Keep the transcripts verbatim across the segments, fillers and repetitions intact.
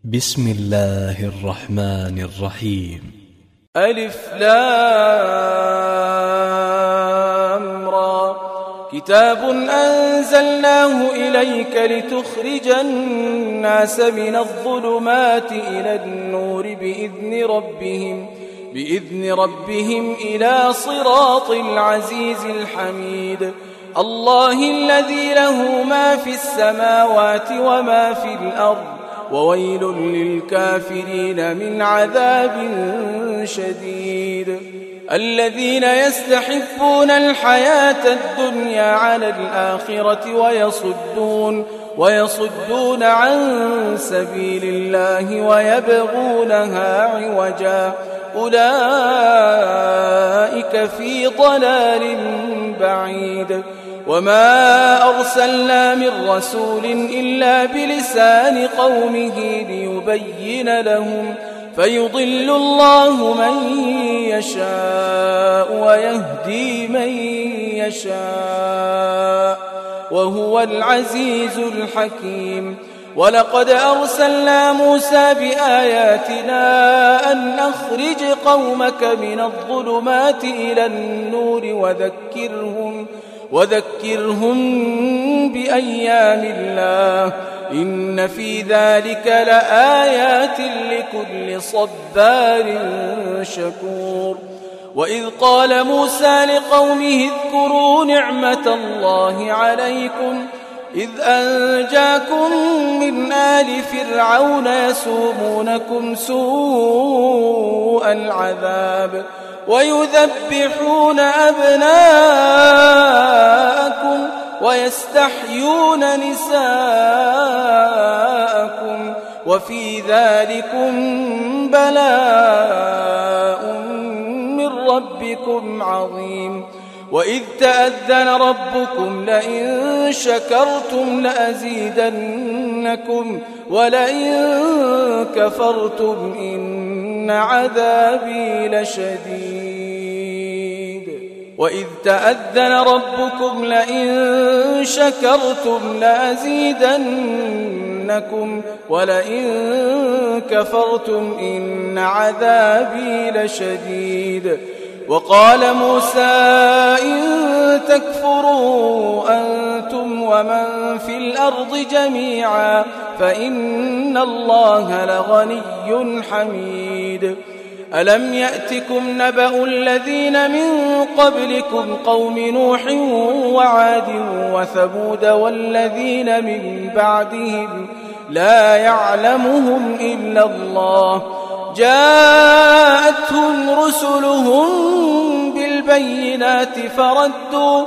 بسم الله الرحمن الرحيم. ألف لام را. كتاب أنزلناه إليك لتخرج الناس من الظلمات إلى النور بإذن ربهم بإذن ربهم إلى صراط العزيز الحميد. الله الذي له ما في السماوات وما في الأرض وويل للكافرين من عذاب شديد. الذين يستحبون الحياة الدنيا على الآخرة ويصدون ويصدون عن سبيل الله ويبغونها عوجا أولئك في ضلال بعيد. وما أرسلنا من رسول إلا بلسان قومه ليبين لهم فيضل الله من يشاء ويهدي من يشاء وهو العزيز الحكيم. ولقد أرسلنا موسى بآياتنا أن أخرج قومك من الظلمات إلى النور وذكرهم وذكرهم بأيام الله إن في ذلك لآيات لكل صبار شكور. وإذ قال موسى لقومه اذكروا نعمة الله عليكم إذ أنجاكم من آل فرعون يسومونكم سوء العذاب ويذبحون أبناءكم ويستحيون نساءكم وفي ذلكم بلاء من ربكم عظيم. وإذ تأذن ربكم لئن شكرتم لأزيدنكم ولئن كفرتم إن عذابي لشديد. وإذ تأذن ربكم لئن شكرتم لأزيدنكم ولئن كفرتم إن عذابي لشديد. وقال موسى إن تكفروا أنتم ومن في الأرض جميعا فإن الله لغني حميد. ألم يأتكم نبأ الذين من قبلكم قوم نوح وعاد وثمود والذين من بعدهم لا يعلمهم إلا الله جاءتهم رسلهم بالبينات فردوا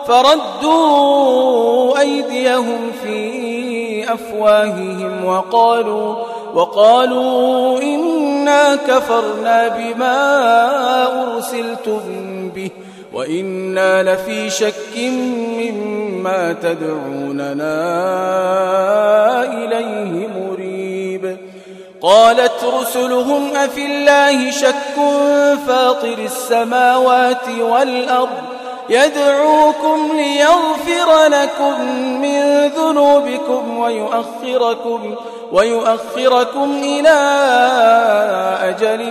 فردوا أيديهم في أفواههم وقالوا وقالوا إنا كفرنا بما أرسلتم به وإنا لفي شك مما تدعوننا إليه مريب. قالت رسلهم أفي الله شك فاطر السماوات والأرض يدعوكم ليغفر لكم من ذنوبكم ويؤخركم ويؤخركم إلى أجل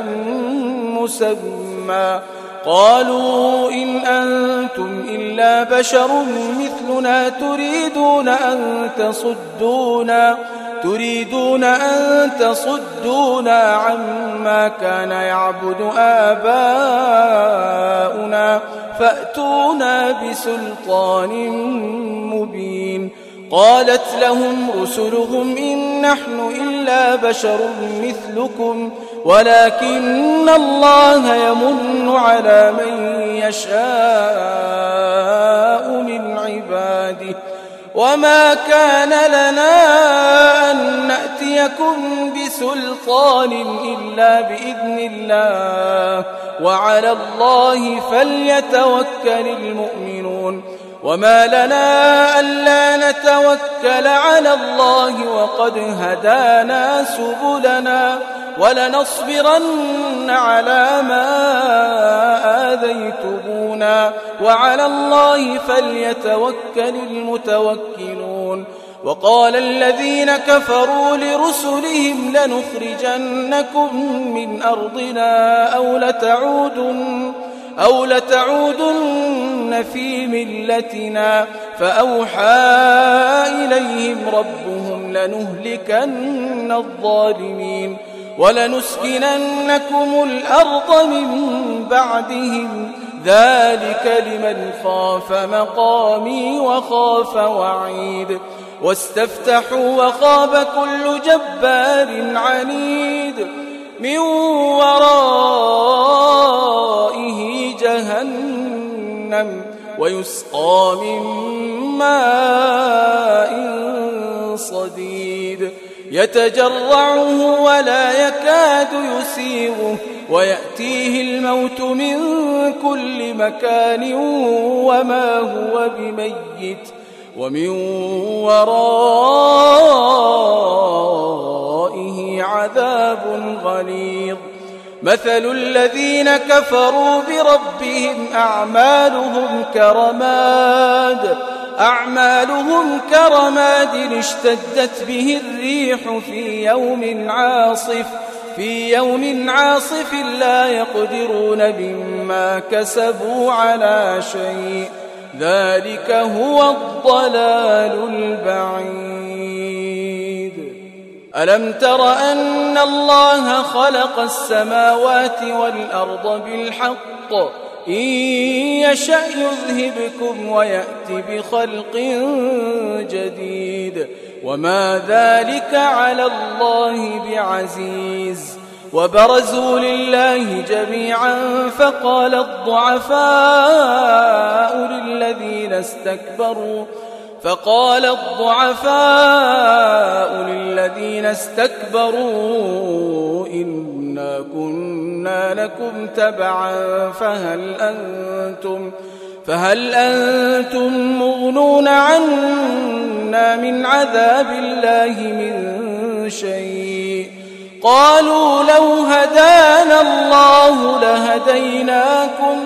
مسمى. قالوا إن أنتم إلا بشر مثلنا تريدون أن تصدونا تريدون أن تصدونا عما كان يعبد آباؤنا فأتونا بسلطان مبين. قالت لهم رسلهم إن نحن إلا بشر مثلكم ولكن الله يمن على من يشاء من عباده وما كان لنا أن نأتيكم بسلطان إلا بإذن الله وعلى الله فليتوكل المؤمنون. وما لنا ألا نتوكل على الله وقد هدانا سبلنا ولنصبرن على ما آذيتمونا وعلى الله فليتوكل المتوكلون. وقال الذين كفروا لرسلهم لنخرجنكم من أرضنا أو لتعودن, أو لتعودن في ملتنا فأوحى إليهم ربهم لنهلكن الظالمين ولنسكننكم الأرض من بعدهم ذلك لمن خاف مقامي وخاف وعيد واستفتحوا وخاب كل جبار عنيد من ورائه جهنم ويسقى من ماء صديد يتجرعه ولا يكاد يسيغه ويأتيه الموت من كل مكان وما هو بميت ومن ورائه عذاب غليظ مثل الذين كفروا بربهم أعمالهم كرماد أعمالهم كرماد اشتدت به الريح في يوم عاصف في يوم عاصف لا يقدرون مما كسبوا على شيء ذلك هو الضلال البعيد ألم تر أن الله خلق السماوات والأرض بالحق إن يشأ يذهبكم ويأت بخلق جديد وما ذلك على الله بعزيز وبرزوا لله جميعا فقال الضعفاء للذين استكبروا فقال الضعفاء للذين استكبروا إنا كنا لكم تبعا فهل أنتم فهل أنتم مغنون عنا من عذاب الله من شيء قالوا لو هدانا الله لهديناكم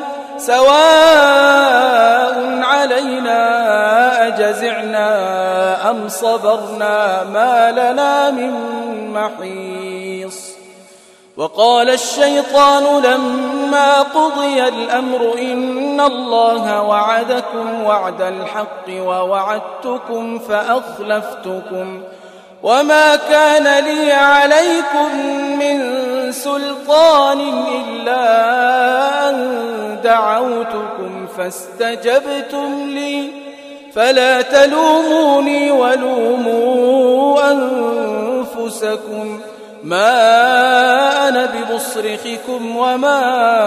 سواء علينا أجزعنا أم صبرنا ما لنا من محيص وقال الشيطان لما قضي الأمر إن الله وعدكم وعد الحق ووعدتكم فأخلفتكم وما كان لي عليكم من سلطان إلا أن دعوتكم فاستجبتم لي فلا تلوموني ولوموا أنفسكم ما أنا بمصرخكم وما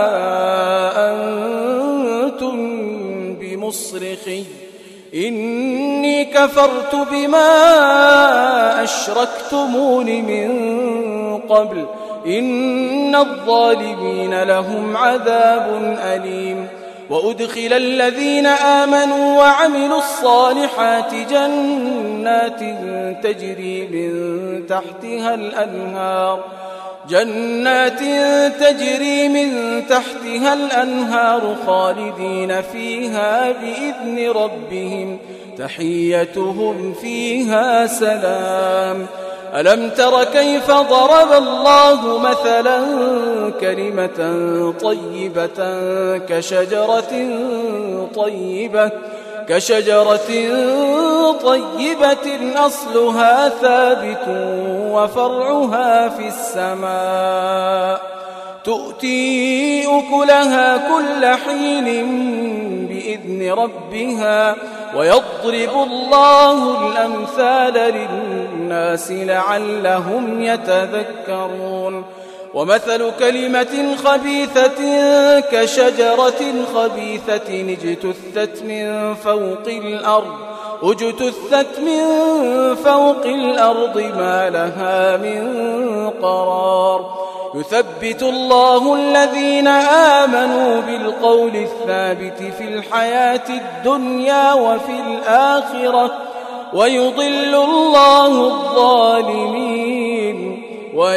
أنتم بمصرخي إني كفرت بما أشركتمون من قبل إن الظالمين لهم عذاب أليم وأدخل الذين آمنوا وعملوا الصالحات جنات تجري من تحتها الأنهار جنات تجري من تحتها الأنهار خالدين فيها بإذن ربهم تحيتهم فيها سلام ألم تر كيف ضرب الله مثلا كلمة طيبة كشجرة طيبة كشجرة طيبة أصلها ثابت وفرعها في السماء تؤتي أكلها كل حين بإذن ربها ويضرب الله الأمثال للناس لعلهم يتذكرون ومثل كلمة خبيثة كشجرة خبيثة اجتثت من فوق الأرض اجتثت من فوق الأرض ما لها من قرار يثبت الله الذين آمنوا بالقول الثابت في الحياة الدنيا وفي الآخرة ويضل الله الظالمين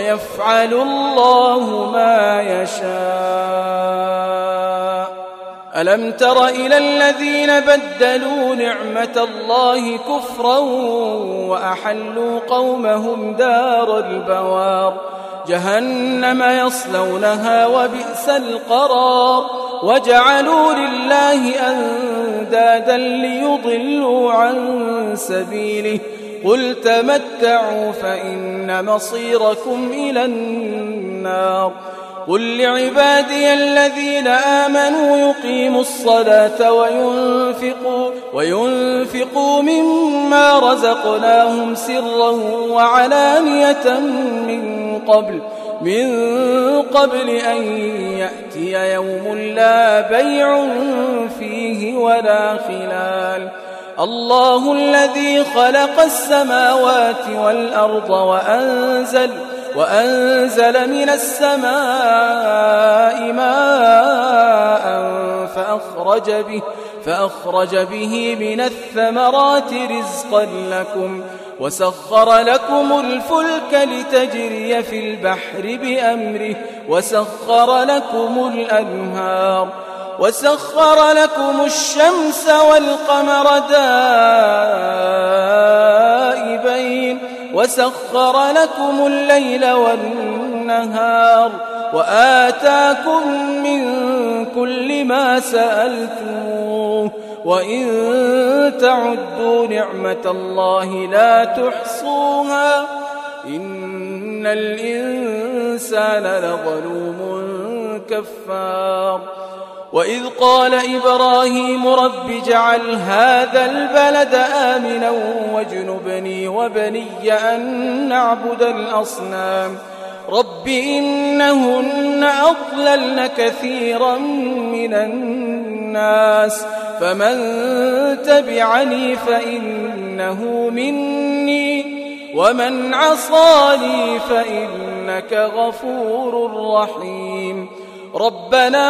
ويفعل الله ما يشاء ألم تر إلى الذين بدلوا نعمة الله كفرا وأحلوا قومهم دار البوار جهنم يصلونها وبئس القرار وجعلوا لله أندادا ليضلوا عن سبيله قل تمتعوا فإن مصيركم إلى النار قل لعبادي الذين آمنوا يقيموا الصلاة وينفقوا, وينفقوا مما رزقناهم سرا وعلانية من قبل من قبل أن يأتي يوم لا بيع فيه ولا خلال الله الذي خلق السماوات والأرض وأنزل وأنزل من السماء ماء فأخرج به, فأخرج به من الثمرات رزقا لكم وسخر لكم الفلك لتجري في البحر بأمره وسخر لكم الأنهار وسخر لكم الشمس والقمر دائبين وسخر لكم الليل والنهار وآتاكم من كل ما سألتموه وإن تعدوا نعمة الله لا تحصوها إن الإنسان لظلوم كفار وإذ قال إبراهيم رب اجعل هذا البلد آمنا واجنبني وبني أن نعبد الأصنام رب إنهن أضللن كثيرا من الناس فمن تبعني فإنه مني ومن عصاني فإنك غفور رحيم ربنا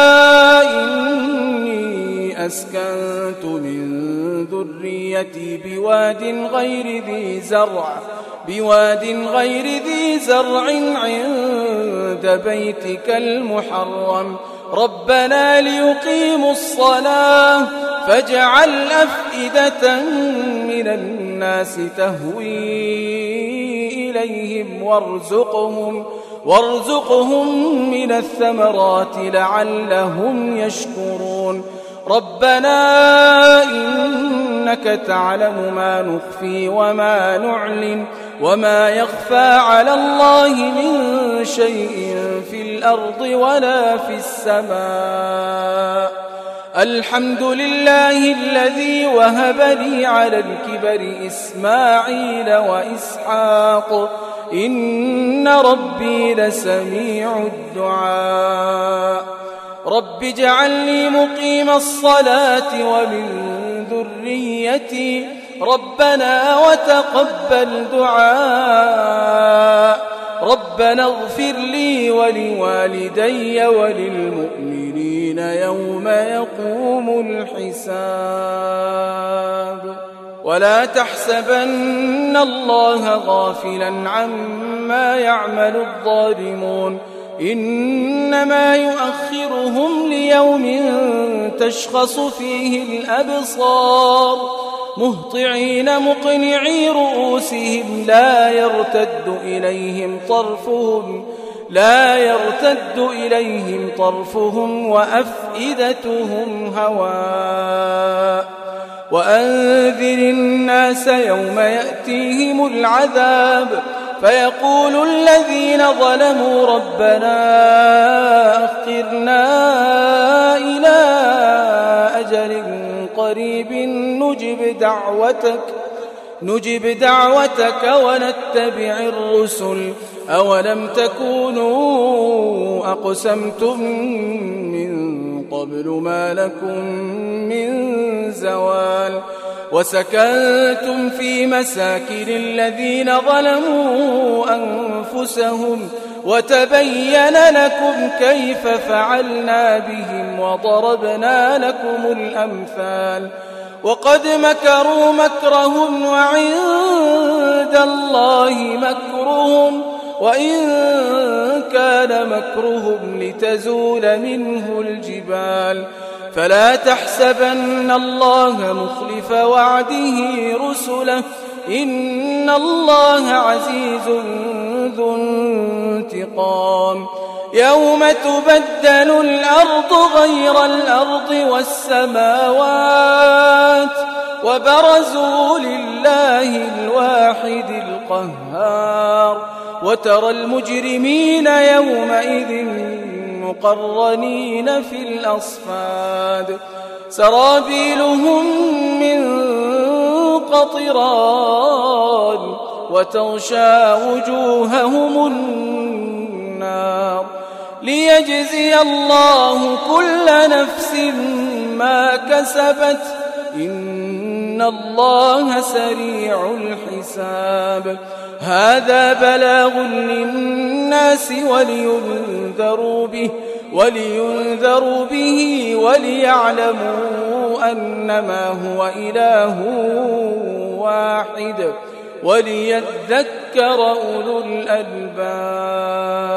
إني أسكنت من ذريتي بواد غير ذي زرع بواد غير ذي زرع عند بيتك المحرم ربنا ليقيموا الصلاة فاجعل أفئدة من الناس تهوي إليهم وارزقهم وارزقهم من الثمرات لعلهم يشكرون ربنا إنك تعلم ما نخفي وما نعلن وما يخفى على الله من شيء في الأرض ولا في السماء الحمد لله الذي وهب لي على الكبر إسماعيل وإسحاق إن ربي لسميع الدعاء رب اجعلني مقيم الصلاة ومن ذريتي ربنا وتقبل دعاء ربنا اغفر لي ولوالدي وللمؤمنين يوم يقوم الحساب ولا تحسبن الله غافلا عما يعمل الظالمون إنما يؤخرهم ليوم تشخص فيه الأبصار مهطعين مقنعي رؤوسهم لا يرتد إليهم طرفهم لا يرتد إليهم طرفهم وأفئدتهم هواء وأنذر الناس يوم يأتيهم العذاب فيقول الذين ظلموا ربنا أخرنا إلى أجل قريب نجب دعوتك نجب دعوتك ونتبع الرسل أولم تكونوا أقسمتم من قبل ما لكم من زوال وسكنتم في مساكن الذين ظلموا أنفسهم وتبين لكم كيف فعلنا بهم وضربنا لكم الأمثال وقد مكروا مكرهم وعند الله مكرهم وإن كان مكرهم لتزول منه الجبال فلا تحسبن الله مخلف وعده رسله إن الله عزيز ذو انتقام يوم تبدل الأرض غير الأرض والسماوات وبرزوا لله الواحد القهار وترى المجرمين يومئذ مقرنين في الأصفاد سرابيلهم من قطران وتغشى وجوههم النار ليجزي الله كل نفس ما كسبت إن الله سريع الحساب هذا بلاغ للناس ولينذروا به ولينذروا به وليعلموا أنما هو إله واحد وليذكر أولو الألباب.